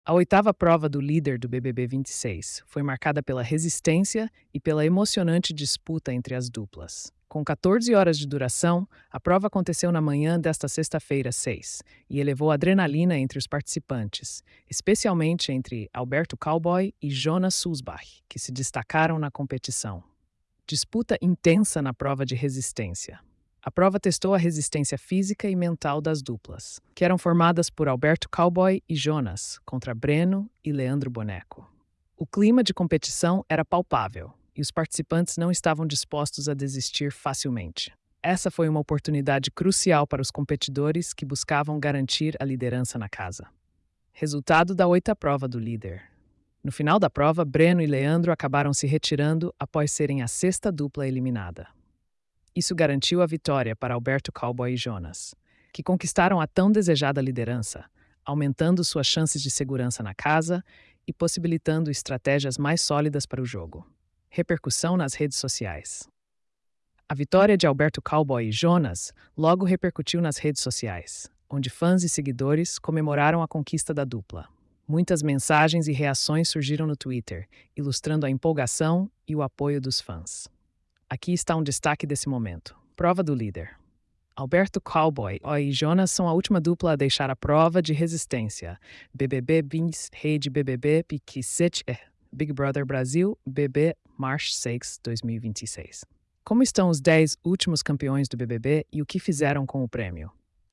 A oitava prova do líder do BBB 26 foi marcada pela resistência e pela emocionante disputa entre as duplas. Com 14 horas de duração, a prova aconteceu na manhã desta sexta-feira, 6, e elevou adrenalina entre os participantes, especialmente entre Alberto Cowboy e Jonas Sulzbach, que se destacaram na competição. Disputa intensa na prova de resistência. A prova testou a resistência física e mental das duplas, que eram formadas por Alberto Cowboy e Jonas, contra Breno e Leandro Boneco. O clima de competição era palpável, e os participantes não estavam dispostos a desistir facilmente. Essa foi uma oportunidade crucial para os competidores que buscavam garantir a liderança na casa. Resultado da oitava prova do líder. No final da prova, Breno e Leandro acabaram se retirando após serem a sexta dupla eliminada. Isso garantiu a vitória para Alberto Cowboy e Jonas, que conquistaram a tão desejada liderança, aumentando suas chances de segurança na casa e possibilitando estratégias mais sólidas para o jogo. Repercussão nas redes sociais. A vitória de Alberto Cowboy e Jonas logo repercutiu nas redes sociais, onde fãs e seguidores comemoraram a conquista da dupla. Muitas mensagens e reações surgiram no Twitter, ilustrando a empolgação e o apoio dos fãs. Aqui está um destaque desse momento. Prova do líder. Alberto Cowboy e Jonas são a última dupla a deixar a prova de resistência. BBB 20, Rede BBB, Pique 7, Big Brother Brasil, BB, March 6, 2026. Como estão os 10 últimos campeões do BBB e o que fizeram com o prêmio?